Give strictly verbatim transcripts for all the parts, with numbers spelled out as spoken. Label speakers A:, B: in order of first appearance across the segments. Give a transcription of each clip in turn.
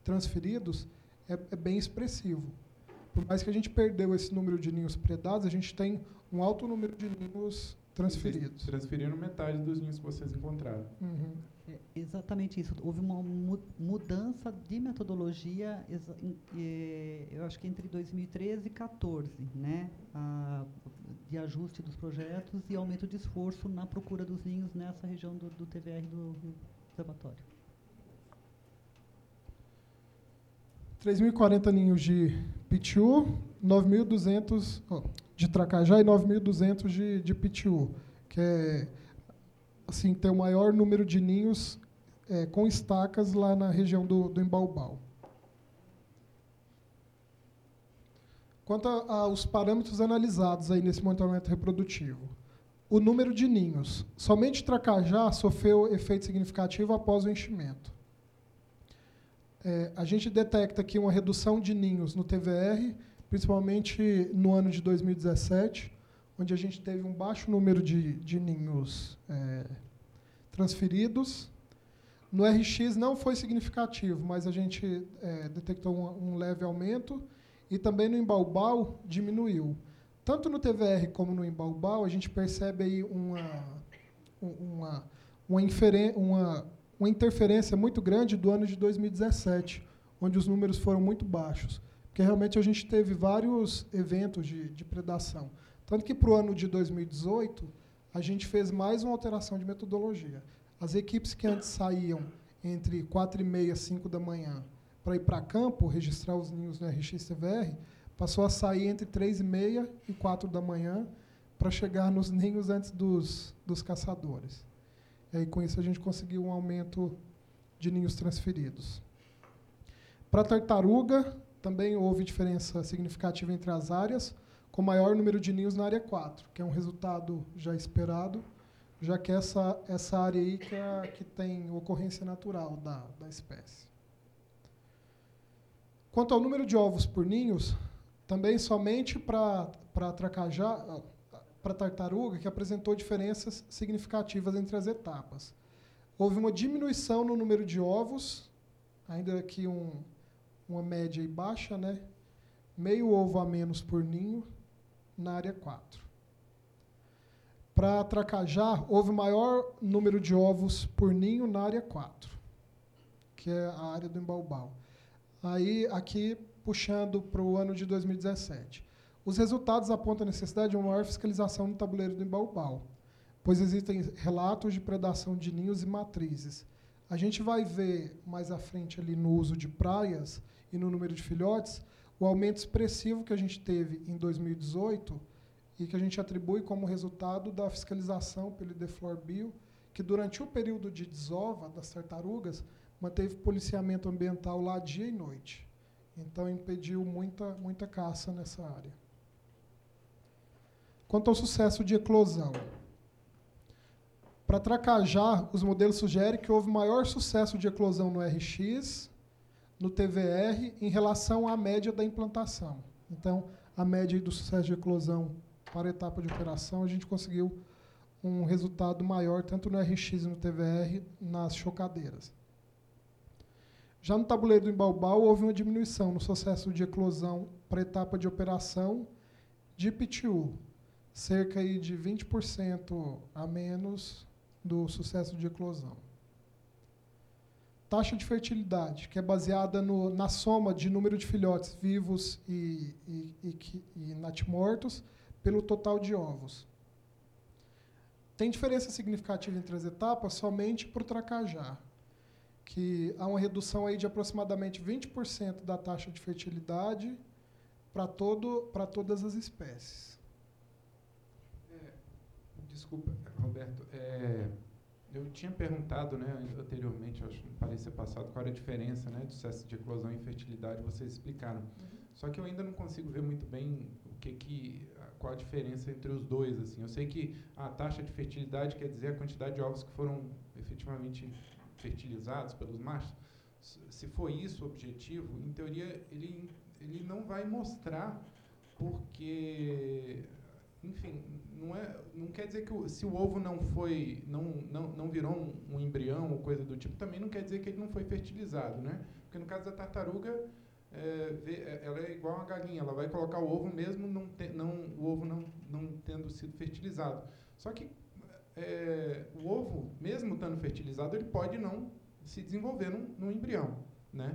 A: transferidos é, é bem expressivo. Por mais que a gente perdeu esse número de ninhos predados, a gente tem um alto número de ninhos transferidos.
B: Vocês transferiram metade dos ninhos que vocês encontraram.
A: Uhum.
C: É exatamente isso. Houve uma mu mudança de metodologia, em, eh, eu acho que entre dois mil e treze e dois mil e quatorze, né? A, de ajuste dos projetos e aumento de esforço na procura dos ninhos nessa região do, do T V R do, do observatório.
A: três mil e quarenta ninhos de pitiu, nove mil e duzentos oh, de tracajá e nove mil e duzentos de, de pitiu, que é assim, tem o maior número de ninhos é, com estacas lá na região do, do Embaubau. Quanto a, aos parâmetros analisados aí nesse monitoramento reprodutivo, o número de ninhos, somente Tracajá sofreu efeito significativo após o enchimento. É, a gente detecta aqui uma redução de ninhos no T V R, principalmente no ano de dois mil e dezessete, onde a gente teve um baixo número de, de ninhos é, transferidos. No R X não foi significativo, mas a gente é, detectou um, um leve aumento, e também no Embaubau diminuiu. Tanto no T V R como no Embaubau, a gente percebe aí uma, uma, uma, uma, uma interferência muito grande do ano de dois mil e dezessete, onde os números foram muito baixos, porque realmente a gente teve vários eventos de, de predação. Tanto que, para o ano de dois mil e dezoito, a gente fez mais uma alteração de metodologia. As equipes que antes saíam entre quatro e meia, cinco da manhã, para ir para campo, registrar os ninhos no R X T V R, passou a sair entre três e meia e quatro da manhã, para chegar nos ninhos antes dos, dos caçadores. E aí, com isso, a gente conseguiu um aumento de ninhos transferidos. Para a tartaruga, também houve diferença significativa entre as áreas, com maior número de ninhos na área quatro, que é um resultado já esperado, já que essa, essa área aí que, é, que tem ocorrência natural da, da espécie. Quanto ao número de ovos por ninhos, também somente para tracajá, para tartaruga, que apresentou diferenças significativas entre as etapas. Houve uma diminuição no número de ovos, ainda que um, uma média aí baixa, né? Meio ovo a menos por ninho na área quatro. Para tracajá, houve maior número de ovos por ninho na área quatro, que é a área do Embaubau. Aí, aqui, puxando para o ano de dois mil e dezessete. Os resultados apontam a necessidade de uma maior fiscalização no tabuleiro do Embaubau, pois existem relatos de predação de ninhos e matrizes. A gente vai ver mais à frente ali no uso de praias e no número de filhotes, o aumento expressivo que a gente teve em dois mil e dezoito e que a gente atribui como resultado da fiscalização pelo Ideflor Bio, que durante o período de desova das tartarugas, manteve policiamento ambiental lá dia e noite. Então, impediu muita, muita caça nessa área. Quanto ao sucesso de eclosão, para tracajá, os modelos sugerem que houve maior sucesso de eclosão no R X, no T V R, em relação à média da implantação. Então, a média do sucesso de eclosão para a etapa de operação, a gente conseguiu um resultado maior, tanto no R X e no T V R, nas chocadeiras. Já no tabuleiro do Embaubau, houve uma diminuição no sucesso de eclosão para a etapa de operação de pitiu, cerca aí de vinte por cento a menos do sucesso de eclosão. Taxa de fertilidade, que é baseada no, na soma de número de filhotes vivos e, e, e, e natimortos pelo total de ovos. Tem diferença significativa entre as etapas somente para o tracajá, que há uma redução aí de aproximadamente vinte por cento da taxa de fertilidade para todo, para todas as espécies.
B: É, desculpa, Roberto. É, eu tinha perguntado, né, anteriormente, acho que não parecia passado, qual era a diferença, né, do sucesso de eclosão e fertilidade, vocês explicaram. Uhum. Só que eu ainda não consigo ver muito bem o que que, qual a diferença entre os dois. Assim. Eu sei que a taxa de fertilidade quer dizer a quantidade de ovos que foram efetivamente fertilizados pelos machos. Se for isso o objetivo, em teoria ele, ele não vai mostrar, porque, enfim, não, é, não quer dizer que o, se o ovo não foi, não, não, não virou um, um embrião ou coisa do tipo, também não quer dizer que ele não foi fertilizado, né? Porque no caso da tartaruga, é, vê, ela é igual a uma galinha, ela vai colocar o ovo mesmo não te, não, o ovo não, não tendo sido fertilizado. Só que é, o ovo, mesmo estando fertilizado, ele pode não se desenvolver num, num embrião, né?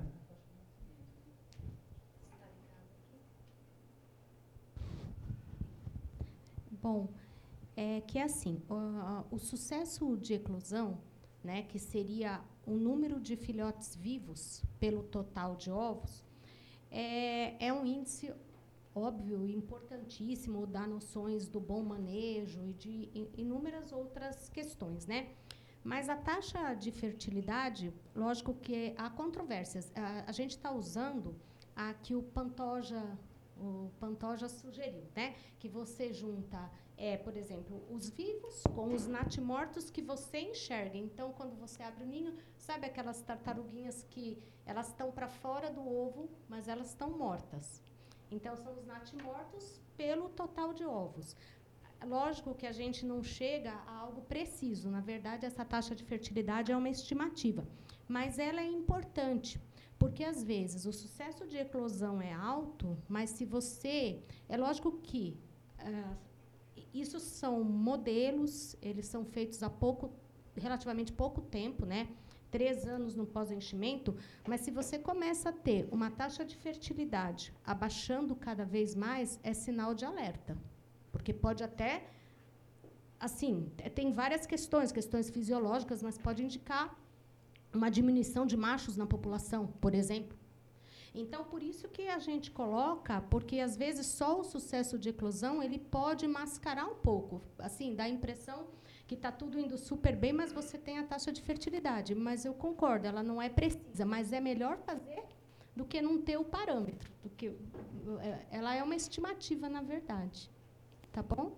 D: Bom, é que assim, o, o sucesso de eclosão, né, que seria o número de filhotes vivos pelo total de ovos, é, é um índice óbvio e importantíssimo, dá noções do bom manejo e de inúmeras outras questões, né? Mas a taxa de fertilidade, lógico que há controvérsias. A, a gente está usando a que o Pantoja, o Pantoja sugeriu, né? Que você junta, é, por exemplo, os vivos com os natimortos que você enxerga. Então, quando você abre o ninho, sabe aquelas tartaruguinhas que elas estão para fora do ovo, mas elas estão mortas. Então, são os natimortos pelo total de ovos. Lógico que a gente não chega a algo preciso. Na verdade, essa taxa de fertilidade é uma estimativa. Mas ela é importante, porque, às vezes, o sucesso de eclosão é alto, mas se você... É lógico que uh, isso são modelos, eles são feitos há pouco, relativamente pouco tempo, né? Três anos no pós-enchimento, mas se você começa a ter uma taxa de fertilidade abaixando cada vez mais, é sinal de alerta. Porque pode até, assim, tem várias questões, questões fisiológicas, mas pode indicar uma diminuição de machos na população, por exemplo. Então, por isso que a gente coloca, porque, às vezes, só o sucesso de eclosão ele pode mascarar um pouco, assim, dá a impressão que está tudo indo super bem, mas você tem a taxa de fertilidade. Mas eu concordo, ela não é precisa, mas é melhor fazer do que não ter o parâmetro. Do que, ela é uma estimativa, na verdade. Tá bom?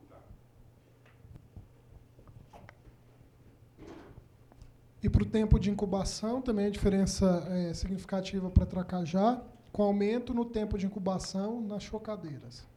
A: E para o tempo de incubação, também a diferença é significativa para Tracajá, com aumento no tempo de incubação nas chocadeiras.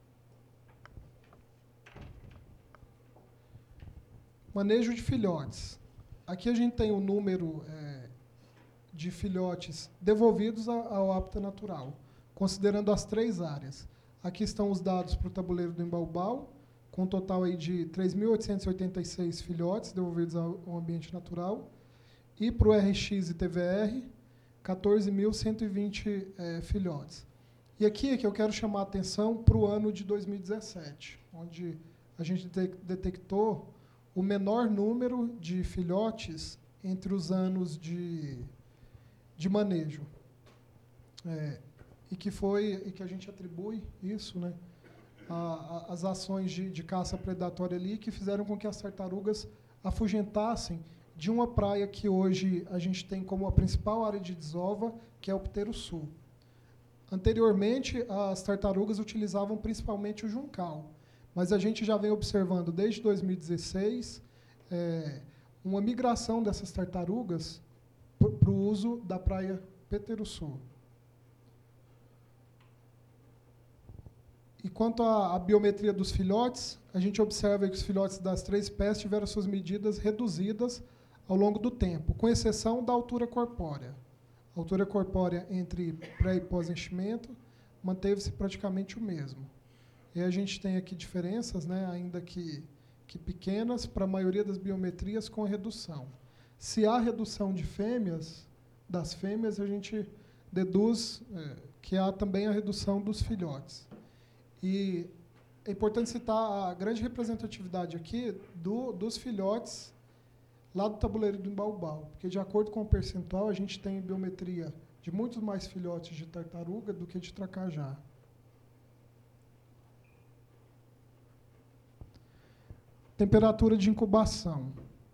A: Manejo de filhotes. Aqui a gente tem o número é, de filhotes devolvidos ao hábitat natural, considerando as três áreas. Aqui estão os dados para o tabuleiro do Embaubal, com um total aí de três mil oitocentos e oitenta e seis filhotes devolvidos ao, ao ambiente natural. E para o R X e T V R, quatorze mil cento e vinte é, filhotes. E aqui é que eu quero chamar a atenção para o ano de dois mil e dezessete, onde a gente de detectou o menor número de filhotes entre os anos de, de manejo. É, e que foi e que a gente atribui isso, né, a, a, as ações de, de caça predatória ali que fizeram com que as tartarugas afugentassem de uma praia que hoje a gente tem como a principal área de desova, que é o Piteiro Sul. Anteriormente, as tartarugas utilizavam principalmente o juncal, mas a gente já vem observando desde dois mil e dezesseis é, uma migração dessas tartarugas para o uso da praia Piteiro Sul. E quanto à, à biometria dos filhotes, a gente observa que os filhotes das três espécies tiveram suas medidas reduzidas ao longo do tempo, com exceção da altura corpórea. A altura corpórea entre pré e pós-enchimento manteve-se praticamente o mesmo. E a gente tem aqui diferenças, né, ainda que, que pequenas, para a maioria das biometrias com redução. Se há redução de fêmeas, das fêmeas, a gente deduz é, que há também a redução dos filhotes. E é importante citar a grande representatividade aqui do, dos filhotes lá do tabuleiro do Embaubal, porque, de acordo com o percentual, a gente tem biometria de muitos mais filhotes de tartaruga do que de tracajá. Temperatura de incubação.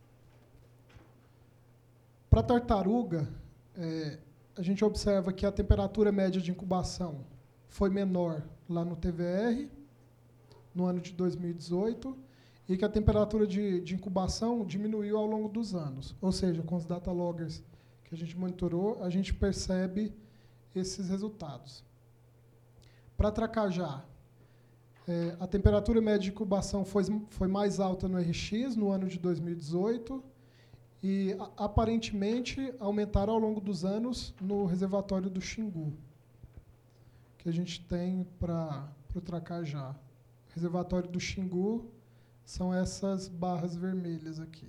A: Para a tartaruga, é, a gente observa que a temperatura média de incubação foi menor lá no T V R, no ano de dois mil e dezoito, e que a temperatura de, de incubação diminuiu ao longo dos anos. Ou seja, com os data loggers que a gente monitorou, a gente percebe esses resultados. Para Tracajá, é, a temperatura média de incubação foi, foi mais alta no R X, no ano de dois mil e dezoito, e, a, aparentemente, aumentaram ao longo dos anos no reservatório do Xingu, que a gente tem para o Tracajá. O reservatório do Xingu são essas barras vermelhas aqui.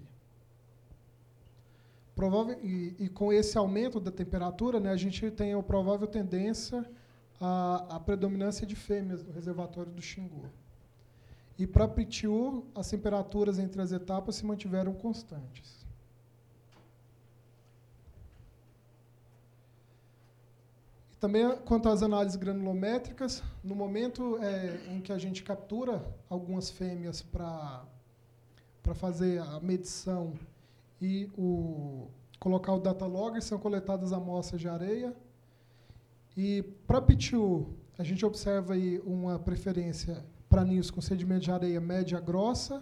A: Provável, e, e com esse aumento da temperatura, né, a gente tem a provável tendência à, à predominância de fêmeas no reservatório do Xingu. E para Pitiu, as temperaturas entre as etapas se mantiveram constantes. E também, quanto às análises granulométricas, no momento é, em que a gente captura algumas fêmeas para para fazer a medição e o, colocar o data logger, são coletadas amostras de areia. E para Pitiu, a gente observa aí uma preferência para ninhos com sedimento de areia média grossa.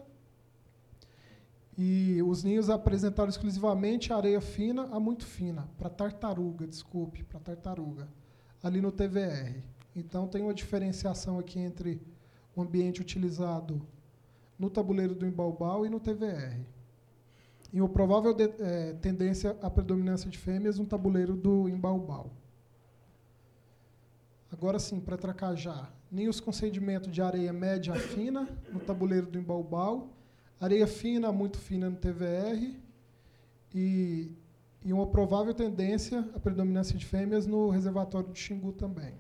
A: E os ninhos apresentaram exclusivamente areia fina a muito fina, para tartaruga, desculpe, para tartaruga, ali no T V R. Então, tem uma diferenciação aqui entre o ambiente utilizado no tabuleiro do Imbaubau e no T V R. E uma provável de, é, tendência à predominância de fêmeas no tabuleiro do Imbaubau. Agora sim, para Tracajá, ninhos com sedimento de areia média a fina no tabuleiro do Imbaubau, areia fina a muito fina no T V R e, e uma provável tendência à predominância de fêmeas no reservatório do Xingu também.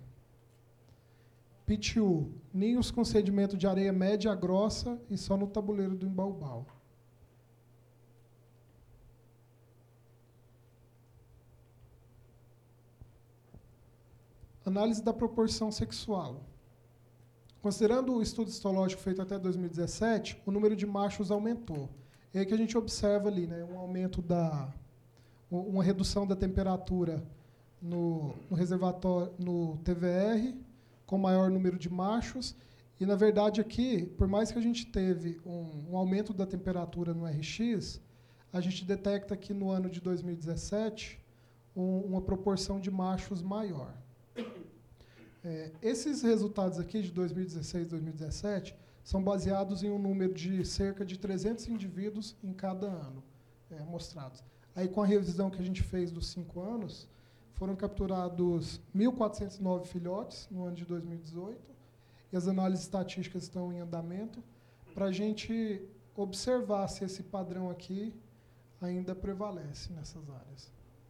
A: Pitiu, ninhos com sedimento de areia média a grossa e só no tabuleiro do Imbaubau. Análise da proporção sexual. Considerando o estudo histológico feito até dois mil e dezessete, o número de machos aumentou. É aí que a gente observa ali, né, um aumento da, uma redução da temperatura no, no reservatório, no T V R, com maior número de machos. E, na verdade, aqui, por mais que a gente teve um, um aumento da temperatura no R X, a gente detecta aqui no ano de dois mil e dezessete um, uma proporção de machos maior. É, esses resultados aqui de dois mil e dezesseis e dois mil e dezessete são baseados em um número de cerca de trezentos indivíduos em cada ano é, amostrados. Aí, com a revisão que a gente fez dos cinco anos, foram capturados mil quatrocentos e nove filhotes no ano de dois mil e dezoito, e as análises estatísticas estão em andamento, para a gente observar se esse padrão aqui ainda prevalece nessas áreas.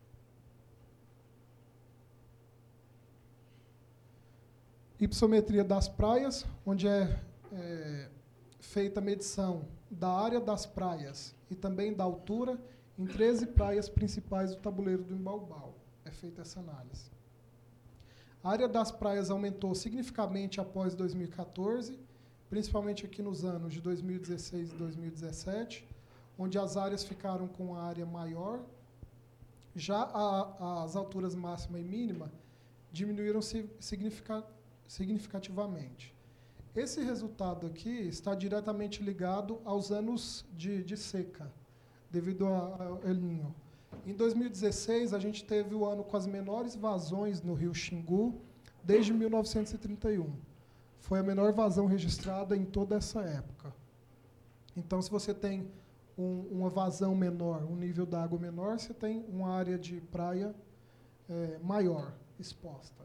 A: Ipsometria das praias, onde é, é feita a medição da área das praias e também da altura em treze praias principais do tabuleiro do Imbaubau. É feita essa análise. A área das praias aumentou significativamente após dois mil e quatorze, principalmente aqui nos anos de dois mil e dezesseis e dois mil e dezessete, onde as áreas ficaram com a área maior. Já a, as alturas máxima e mínima diminuíram significativamente. significativamente. Esse resultado aqui está diretamente ligado aos anos de, de seca, devido ao El Niño. Em dois mil e dezesseis, a gente teve o ano com as menores vazões no rio Xingu desde mil novecentos e trinta e um. Foi a menor vazão registrada em toda essa época. Então, se você tem um, uma vazão menor, um nível d'água menor, você tem uma área de praia é, maior, exposta.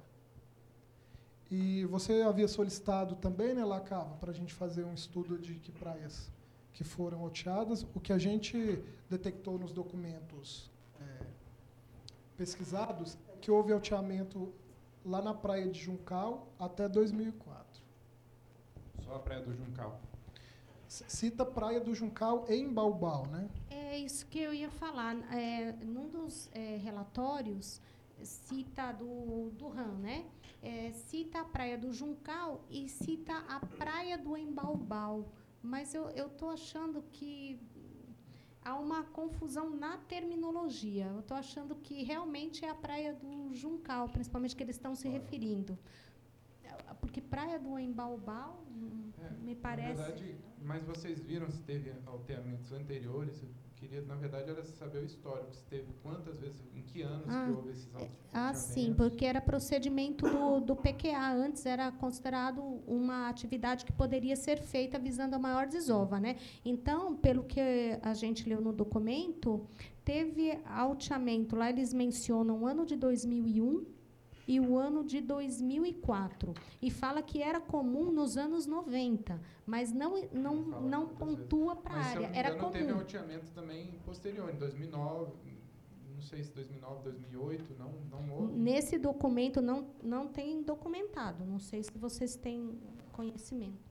A: E você havia solicitado também, né, Lacava, para a gente fazer um estudo de que praias que foram loteadas. O que a gente detectou nos documentos é, pesquisados é que houve loteamento lá na praia de Juncal até dois mil e quatro.
B: Só a praia do Juncal.
A: Cita a praia do Juncal em Baubau, né?
D: É isso que eu ia falar. É, num dos é, relatórios, cita do, do RAM, né? É, cita a praia do Juncal e cita a praia do Embaubau. Mas eu estou achando que há uma confusão na terminologia. Eu estou achando que realmente é a praia do Juncal, principalmente que eles estão se referindo. porque Praia do Embaubal, hum,
B: É,
D: me parece...
B: Na verdade, mas vocês viram se teve alteamentos anteriores? Eu queria, na verdade, era saber o histórico, se teve quantas vezes, em que anos
D: Ah,
B: que houve esses alteamentos.
D: Ah, sim, porque era procedimento do, do P Q A. Antes era considerado uma atividade que poderia ser feita visando a maior desova, né? Então, pelo que a gente leu no documento, teve alteamento. Lá eles mencionam o ano de dois mil e um e o ano de dois mil e quatro. E fala que era comum nos anos noventa, mas não, não, não pontua para a área. Era comum.
B: Teve alteamento também posterior, em dois mil e nove, não sei se dois mil e nove, dois mil e oito, não, não houve.
D: Nesse documento não, não tem documentado. Não sei se vocês têm conhecimento.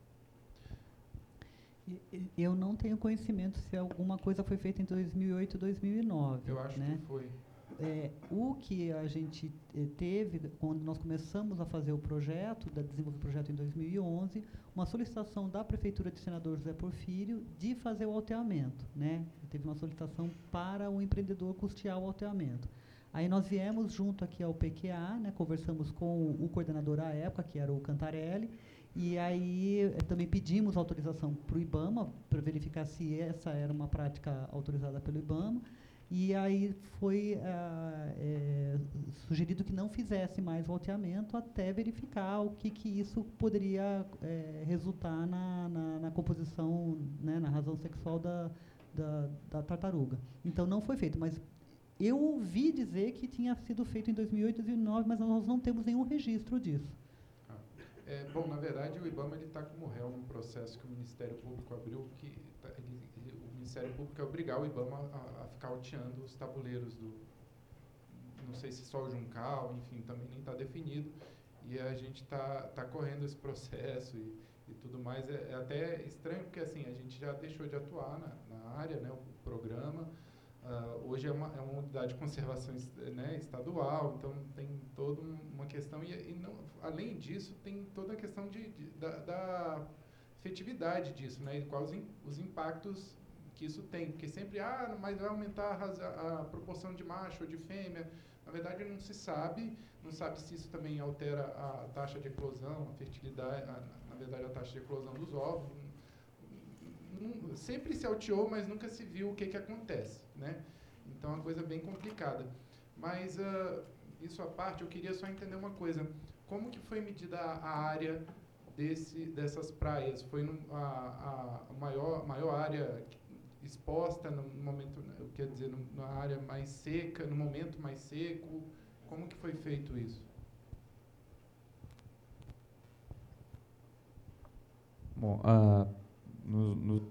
C: Eu não tenho conhecimento se alguma coisa foi feita em dois mil e oito, dois mil e nove.
B: Eu acho
C: né?
B: que foi.
C: É, o que a gente eh, teve, quando nós começamos a fazer o projeto, da, desenvolver o projeto em dois mil e onze, uma solicitação da Prefeitura de Senador José Porfírio de fazer o alteamento. Né? Teve uma solicitação para o empreendedor custear o alteamento. Aí nós viemos junto aqui ao P Q A, né, conversamos com o coordenador à época, que era o Cantarelli, e aí eh, também pedimos autorização para o IBAMA, para verificar se essa era uma prática autorizada pelo IBAMA. E aí foi ah, é, sugerido que não fizesse mais o alteamento até verificar o que, que isso poderia é, resultar na, na, na composição, né, na razão sexual da, da, da tartaruga. Então, não foi feito, mas eu ouvi dizer que tinha sido feito em dois mil e oito, dois mil e nove, mas nós não temos nenhum registro disso.
B: Ah, é, bom, na verdade, o IBAMA está como réu num processo que o Ministério Público abriu, que tá, ele, ele, o Ministério Público quer obrigar o IBAMA a, a ficar alteando os tabuleiros do, não sei se só o Juncal, enfim, também nem está definido, e a gente está tá correndo esse processo e, e tudo mais. É, é até estranho, porque assim, a gente já deixou de atuar na, na área, né, o programa, uh, hoje é uma, é uma unidade de conservação, né, estadual, então tem toda uma questão, e, e não, além disso, tem toda a questão de, de, da, da efetividade disso, né, e quais os, os impactos que isso tem, porque sempre, ah, mas vai aumentar a, a proporção de macho ou de fêmea. Na verdade, não se sabe, não sabe se isso também altera a taxa de eclosão, a fertilidade, a, na verdade, a taxa de eclosão dos ovos. Não, sempre se alteou, mas nunca se viu o que, que acontece, né? Então, é uma coisa bem complicada. Mas, uh, isso à parte, eu queria só entender uma coisa. Como que foi medida a, a área desse, dessas praias? Foi num, a, a maior, maior área exposta no momento, quer dizer, na área mais seca, no momento mais seco? Como que foi feito isso?
E: Bom, uh, no, no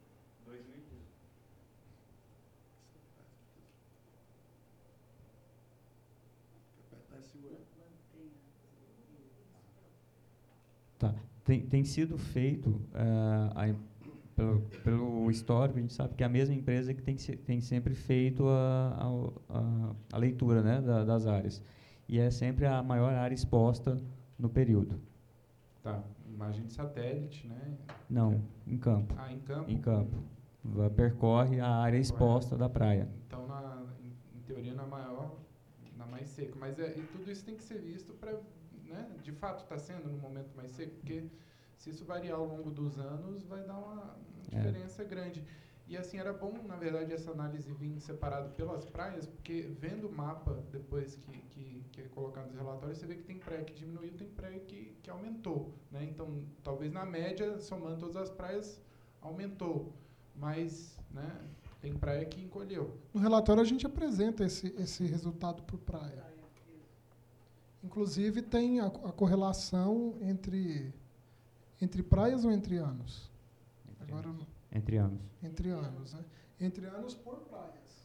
E: tá. Tem, tem sido feito uh, a, pelo, pelo histórico, a gente sabe que é a mesma empresa que tem, tem sempre feito a, a, a, a leitura, né, da, das áreas. E é sempre a maior área exposta no período.
B: Tá, imagem de satélite, né?
E: Não, em campo.
B: Ah, em campo?
E: Em campo. Percorre a área exposta da praia.
B: Então, na, em, em teoria, na maior, na mais seca. Mas é, e tudo isso tem que ser visto para, né, de fato está sendo no momento mais seco, porque se isso variar ao longo dos anos, vai dar uma, uma diferença é. grande. E assim, era bom, na verdade, essa análise vir separado pelas praias, porque vendo o mapa, depois que, que, que é colocado nos relatórios, você vê que tem praia que diminuiu, tem praia que, que aumentou, né? Então, talvez na média, somando todas as praias, aumentou. Mas, né, tem praia que encolheu.
A: No relatório, a gente apresenta esse, esse resultado por praia. Inclusive, tem a, a correlação entre, entre praias ou entre anos?
E: Entre
A: Agora,
E: anos. Entre anos.
A: Entre anos, né? Entre anos por praias.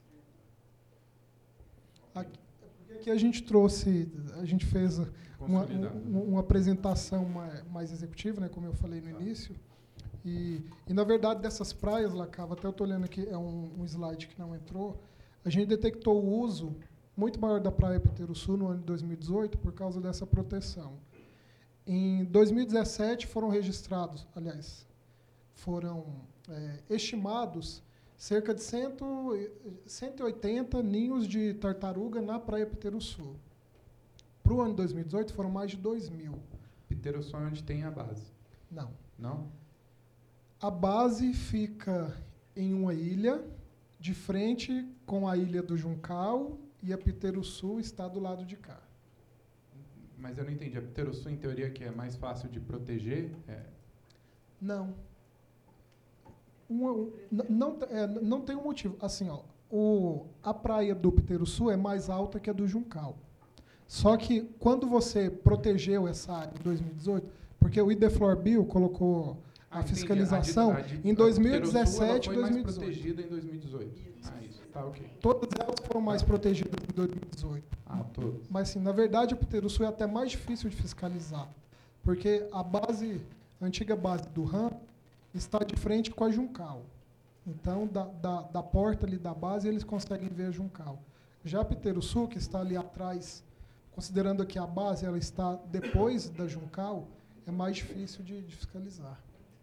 A: Aqui, porque aqui a gente trouxe, a gente fez uma, uma, uma apresentação mais, mais executiva, né, como eu falei no início, e, e, na verdade, dessas praias, Lacava, até eu estou olhando aqui, é um, um slide que não entrou, a gente detectou o uso muito maior da praia Piteruçu no ano de dois mil e dezoito por causa dessa proteção. Em dois mil e dezessete foram registrados, aliás, foram é, estimados cerca de cento, cento e oitenta ninhos de tartaruga na praia Piteruçu. Para o ano de dois mil e dezoito foram mais de dois mil.
B: pteroçu é onde tem a base.
A: Não.
B: Não?
A: A base fica em uma ilha, de frente com a ilha do Juncal, e a pteroçu está do lado de cá.
B: Mas eu não entendi. A pteroçu, em teoria, que é mais fácil de proteger? É...
A: Não. Uma, um, n- não, t- é, n- não tem um motivo. Assim, ó, o, a praia do Piteruçu é mais alta que a do Juncal. Só que quando você protegeu essa área em dois mil e dezoito, porque o Ideflorbio colocou a
B: Ah, entendi.
A: fiscalização
B: A de- a de-
A: em dois mil e
B: a
A: dezessete
B: pteroçu,
A: e
B: ela foi
A: dois mil e
B: mais
A: dezoito.
B: protegida em dois mil e dezoito. Ah, isso. Tá, ok.
A: Todas elas foram mais protegidas em dois mil e dezoito.
B: Ah, todas.
A: Mas, sim, na verdade, a Piteruçu é até mais difícil de fiscalizar, porque a base, a antiga base do RAM, está de frente com a Juncal. Então, da, da, da porta ali da base, eles conseguem ver a Juncal. Já a Piteruçu, que está ali atrás, considerando que a base ela está depois da Juncal, é mais difícil de, de fiscalizar.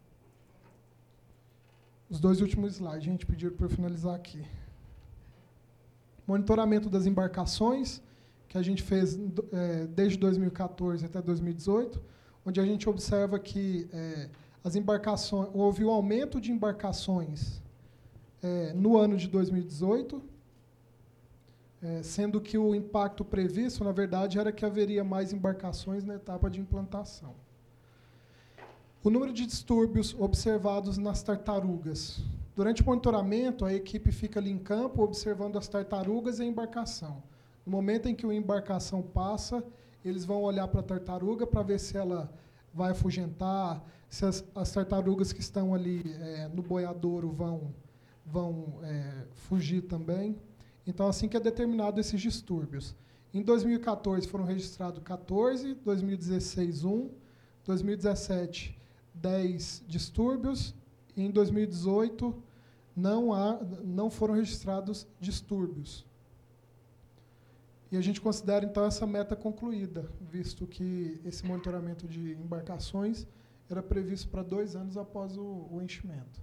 A: Os dois últimos slides, a gente pediu para eu finalizar aqui. Monitoramento das embarcações, que a gente fez é, desde dois mil e quatorze até dois mil e dezoito, onde a gente observa que é, as embarcações, houve um aumento de embarcações é, no ano de dois mil e dezoito, é, sendo que o impacto previsto, na verdade, era que haveria mais embarcações na etapa de implantação. O número de distúrbios observados nas tartarugas. Durante o monitoramento, a equipe fica ali em campo observando as tartarugas e a embarcação. No momento em que a embarcação passa, eles vão olhar para a tartaruga para ver se ela vai afugentar, se as, as tartarugas que estão ali é, no boiadouro vão, vão é, fugir também. Então, assim que é determinado esses distúrbios. Em dois mil e quatorze foram registrados quatorze, dois mil e dezesseis um, dois mil e dezessete dez distúrbios, e em dois mil e dezoito não, há, não foram registrados distúrbios. E a gente considera, então, essa meta concluída, visto que esse monitoramento de embarcações era previsto para dois anos após o, o enchimento.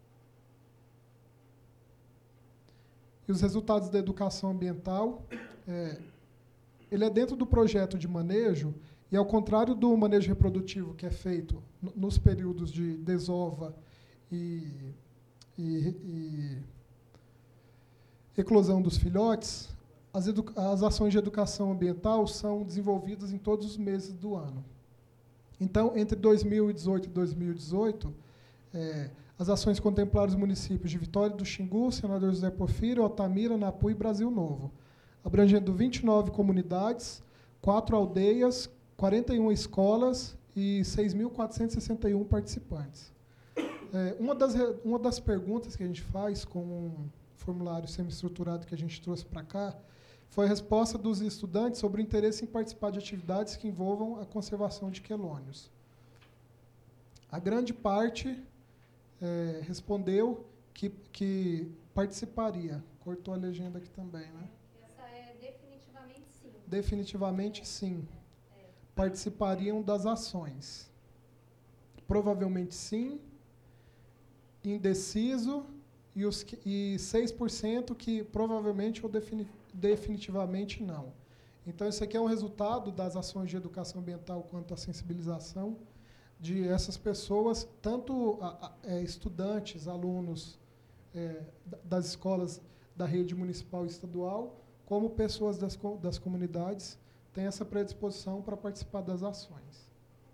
A: E os resultados da educação ambiental, é, ele é dentro do projeto de manejo, e ao contrário do manejo reprodutivo que é feito no, nos períodos de desova e, e, e eclosão dos filhotes, as, as ações de educação ambiental são desenvolvidas em todos os meses do ano. Então, entre dois mil e dezoito e dois mil e dezoito, é, as ações contemplaram os municípios de Vitória do Xingu, Senador José Porfírio, Altamira, Napu e Brasil Novo, abrangendo vinte e nove comunidades, quatro aldeias, quarenta e uma escolas e seis mil quatrocentos e sessenta e um participantes. É, uma, das, uma das perguntas que a gente faz com um formulário semi-estruturado que a gente trouxe para cá foi a resposta dos estudantes sobre o interesse em participar de atividades que envolvam a conservação de quelônios. A grande parte é, respondeu que, que participaria. Cortou a legenda aqui também, né?
D: Essa é definitivamente sim.
A: Definitivamente sim. Participariam das ações. Provavelmente sim, indeciso, e, os que, e seis por cento que provavelmente ou defini, definitivamente não. Então, isso aqui é um resultado das ações de educação ambiental quanto à sensibilização de essas pessoas, tanto a, a, é, estudantes, alunos é, das escolas da rede municipal e estadual, como pessoas das, das comunidades, têm essa predisposição para participar das ações.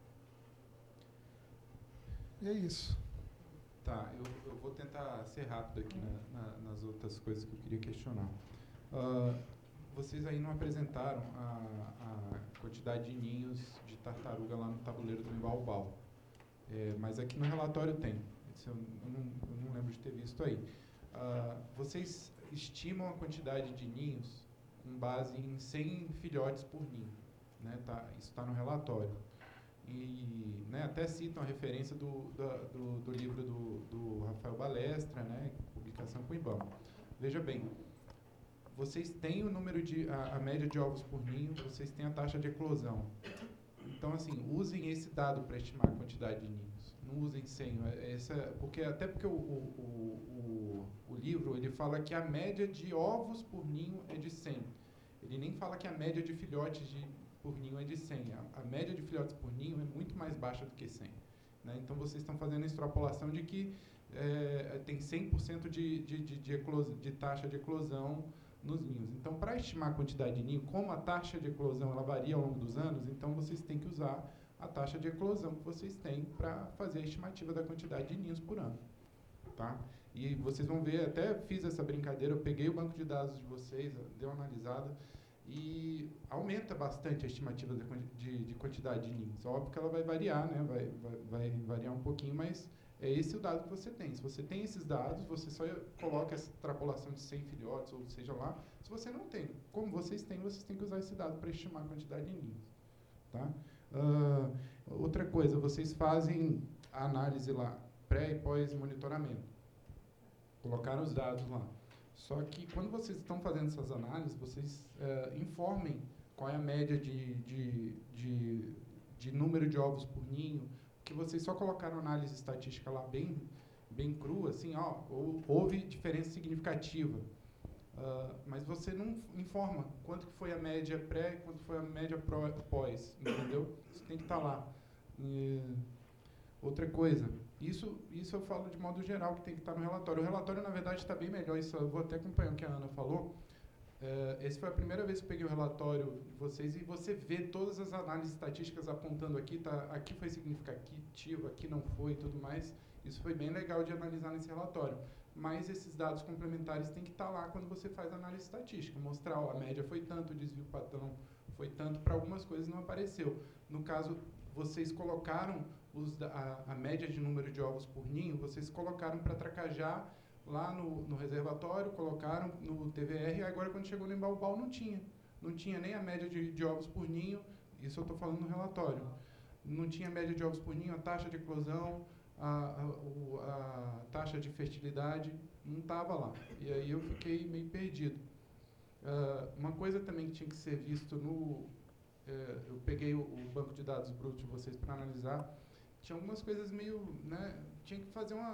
A: E é isso.
B: Tá, eu, eu vou tentar ser rápido aqui na, na, nas outras coisas que eu queria questionar. Uh, vocês aí não apresentaram a, a quantidade de ninhos de tartaruga lá no tabuleiro do Imbaubal. É, mas aqui no relatório tem. Isso eu, eu, não, eu não lembro de ter visto aí. Uh, vocês estimam a quantidade de ninhos com base em cem filhotes por ninho. Né? Tá, isso está no relatório. E, né, até citam a referência do, do, do, do livro do, do Rafael Balestra, né, publicação com o IBAMA. Veja bem, vocês têm o número de, a, a média de ovos por ninho, vocês têm a taxa de eclosão. Então, assim, usem esse dado para estimar a quantidade de ninhos. Não usem cem, essa, porque, até porque o, o, o, o livro ele fala que a média de ovos por ninho é de cem. Ele nem fala que a média de filhotes de por ninho é de cem. A, a média de filhotes por ninho é muito mais baixa do que cem. Né? Então, vocês estão fazendo a extrapolação de que é, tem cem por cento de, de, de, de, eclos, de taxa de eclosão nos ninhos. Então, para estimar a quantidade de ninho, como a taxa de eclosão ela varia ao longo dos anos, então vocês têm que usar a taxa de eclosão que vocês têm para fazer a estimativa da quantidade de ninhos por ano. Tá? E vocês vão ver, até fiz essa brincadeira, eu peguei o banco de dados de vocês, dei uma analisada, e aumenta bastante a estimativa de, de, de quantidade de ninhos. Óbvio que ela vai variar, né? vai, vai, vai variar um pouquinho, mas é esse o dado que você tem. Se você tem esses dados, você só coloca essa extrapolação de cem filhotes, ou seja lá. Se você não tem, como vocês têm, vocês têm que usar esse dado para estimar a quantidade de ninhos. Tá? Uh, outra coisa, vocês fazem a análise lá, pré e pós-monitoramento. Colocaram os dados lá. Só que quando vocês estão fazendo essas análises, vocês uh, informem qual é a média de, de, de, de número de ovos por ninho, que vocês só colocaram análise estatística lá bem, bem crua, assim, ó, houve diferença significativa. Uh, mas você não informa quanto que foi a média pré e quanto foi a média pró, pós, entendeu? Isso tem que estar lá. E outra coisa, isso, isso eu falo de modo geral que tem que estar no relatório. O relatório, na verdade, está bem melhor, isso eu vou até acompanhar o que a Ana falou. Uh, essa foi a primeira vez que eu peguei o relatório de vocês e você vê todas as análises estatísticas apontando aqui, tá, aqui foi significativo, aqui não foi e tudo mais. Isso foi bem legal de analisar nesse relatório. Mas esses dados complementares têm que estar lá quando você faz a análise estatística. Mostrar, ó, a média foi tanto, o desvio padrão foi tanto, para algumas coisas não apareceu. No caso, vocês colocaram os, a, a média de número de ovos por ninho, vocês colocaram para Tracajá, lá no, no reservatório, colocaram no T V R, e agora quando chegou no Embaubal não tinha. Não tinha nem a média de, de ovos por ninho, isso eu estou falando no relatório. Não tinha média de ovos por ninho, a taxa de eclosão, a, a, o, a taxa de fertilidade, não estava lá. E aí eu fiquei meio perdido. Uh, uma coisa também que tinha que ser visto no... Uh, eu peguei o, o banco de dados bruto de vocês para analisar, tinha algumas coisas meio... Né, tinha que fazer uma...